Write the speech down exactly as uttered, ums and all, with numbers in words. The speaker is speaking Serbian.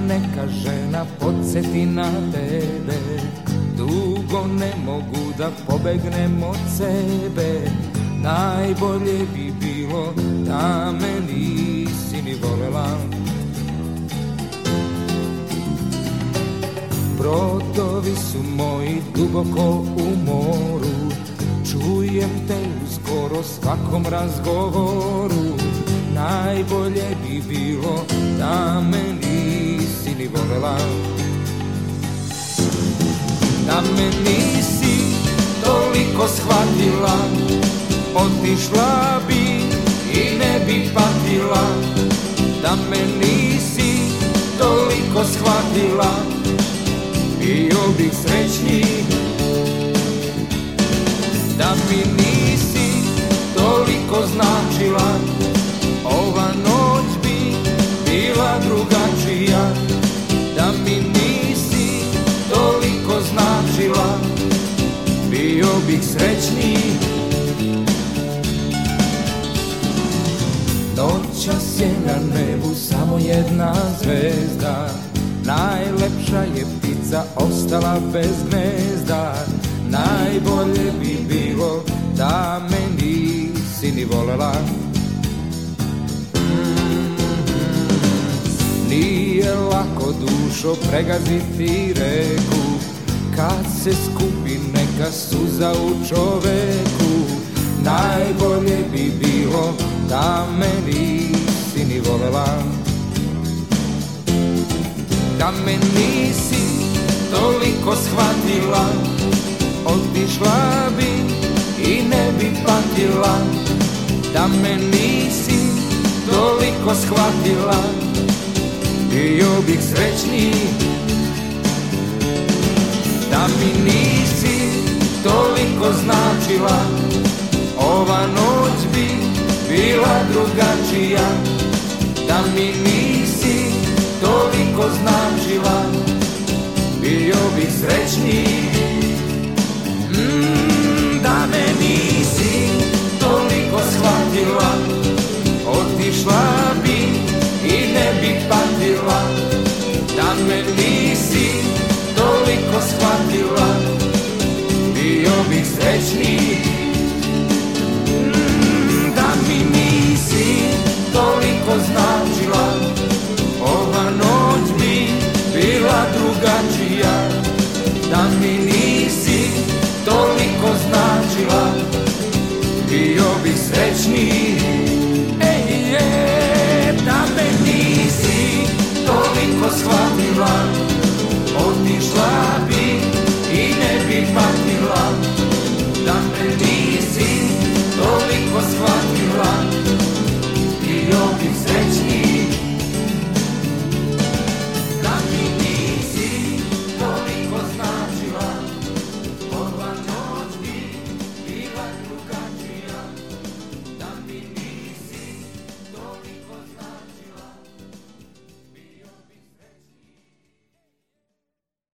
neka žena podsjeti na tebe, dugo ne mogu da pobegnem od sebe. Najbolje bi bilo da me nisi ni volela. Brodovi su moji duboko u moru, čujem te u skoro svakom razgovoru. Najbolje bi bilo da me nisi ni volela. Da me nisi toliko shvatila, otišla bi i ne bi patila. Da me nisi toliko shvatila, bio bih srećniji. Da mi nisi toliko značila, ova noć bi bila drugačija. Da mi nisi toliko značila, bio bih srećniji. Noćas je na nebu samo jedna zvezda, najlepša je ptica ostala bez gnezda. Najbolje bi bilo da me nisi ni volela. Nije lako, dušo, pregaziti reku, kad se skupi neka suza u čoveku. Najbolje bi bilo da me nisi ni volela. Da me nisi toliko shvatila, otišla bi i ne bi patila. Da me nisi toliko shvatila, bio bih srećniji. Da mi nisi toliko značila, ova noć bi bila drugačija. Da mi nisi toliko značila, bio bih srećniji. Mm, da me nisi toliko shvatila, otišla bi i ne bi patila. Da me nisi toliko shvatila, bio bih srećniji. Mm, da mi nisi toliko značila, ova noć bi bila drugačija. Da mi nisi toliko značila, bio bih srećniji. Ej, je, da me nisi toliko shvatila, otišla bi i ne bi patila.